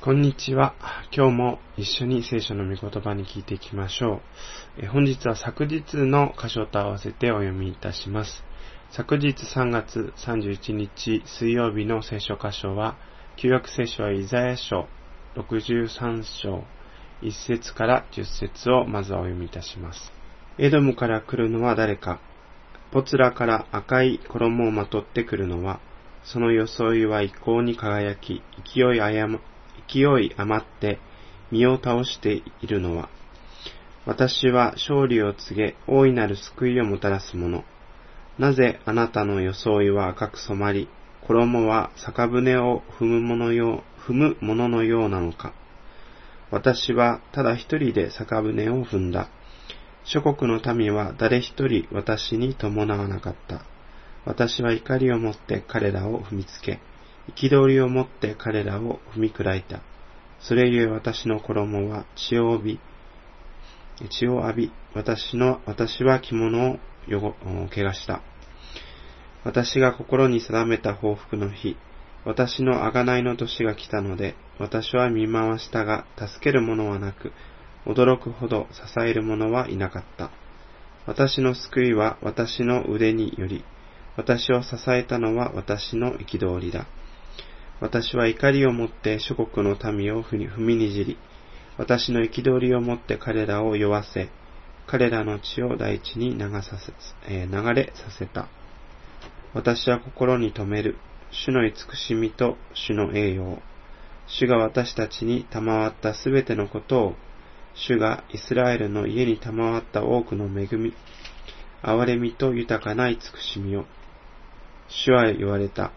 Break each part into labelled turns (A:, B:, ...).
A: こんにちは。今日も一緒に聖書の御言葉に聞いていきましょう。本日は昨日の箇所と合わせてお読みいたします。昨日3月31日水曜日の聖書箇所は、旧約聖書はイザヤ書63章1節から10節をまずはお読みいたします。エドムから来るのは誰か。ボツラから赤い衣をまとってくるのは、その装いは威光に輝き、勢い余って身を倒しているのは、私は勝利を告げ、大いなる救いをもたらすもの。なぜあなたの装いは赤く染まり、衣は酒舟を踏むもののようなのか。私はただ一人で酒舟を踏んだ。諸国の民は誰一人私に伴わなかった。私は怒りをもって彼らを踏みつけ、憤りをもって彼らを踏み砕いた。それゆえ私の衣は血を浴び、私は着物を汚した。私が心に定めた報復の日、私の贖いの年が来たので、私は見回したが、助ける者はなく、驚くほど支える者はいなかった。私の救いは私の腕により、私を支えたのは私の憤りだ。私は怒りをもって諸国の民を踏みにじり、私の憤りをもって彼らを酔わせ、彼らの血を大地に流れさせた。私は心に留める、主の慈しみと主の栄誉。主が私たちに賜ったすべてのことを、主がイスラエルの家に賜った多くの恵み、憐れみと豊かな慈しみを。主は言われた。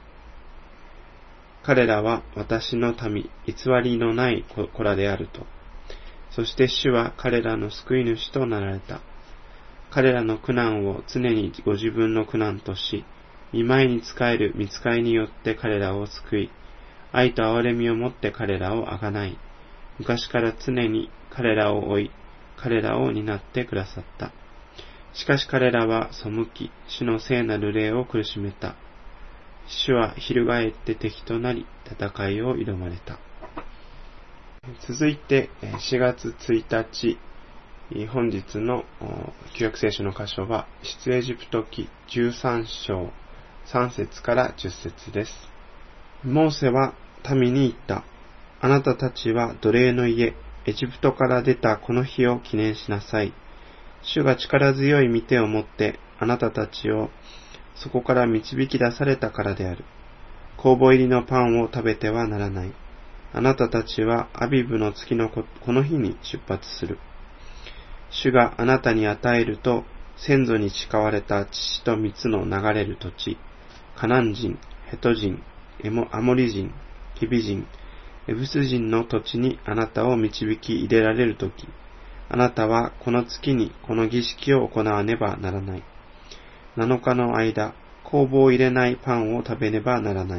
A: 彼らは私の民、偽りのない子らであると。そして主は彼らの救い主となられた。彼らの苦難を常にご自分の苦難とし、御前に仕える御使いによって彼らを救い、愛と憐れみをもって彼らをあがない。昔から常に彼らを追い、彼らを担ってくださった。しかし彼らは背き、主の聖なる霊を苦しめた。主は翻って敵となり、戦いを挑まれた。続いて、4月1日、本日の旧約聖書の箇所は、出エジプト記13章3節から10節です。モーセは民に言った。あなたたちは奴隷の家、エジプトから出たこの日を記念しなさい。主が力強い御手を持って、あなたたちをそこから導き出されたからである。酵母入りのパンを食べてはならない。あなたたちはアビブの月のこの日に出発する。主があなたに与えると、先祖に誓われた乳と蜜の流れる土地、カナン人、ヘト人、アモリ人、ヒビ人、エブス人の土地にあなたを導き入れられるとき、あなたはこの月にこの儀式を行わねばならない。7日の間、酵母を入れないパンを食べねばならない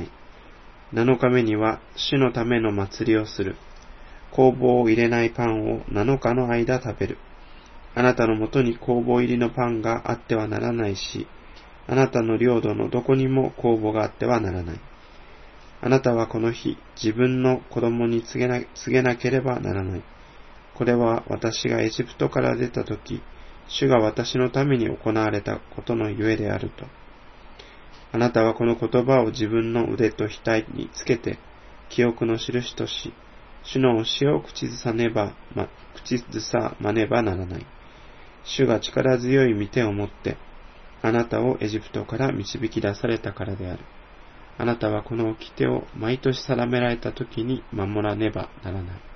A: 。7日目には主のための祭りをする。酵母を入れないパンを7日の間食べる。あなたのもとに酵母入りのパンがあってはならないし、あなたの領土のどこにも酵母があってはならない。あなたはこの日、自分の子供に告げなければならない。これは私がエジプトから出たとき、主が私のために行われたことのゆえであると。あなたはこの言葉を自分の腕と額につけて、記憶の印とし、主の教えを口ずさまねばならない。主が力強い御手を持って、あなたをエジプトから導き出されたからである。あなたはこの掟を毎年定められたときに守らねばならない。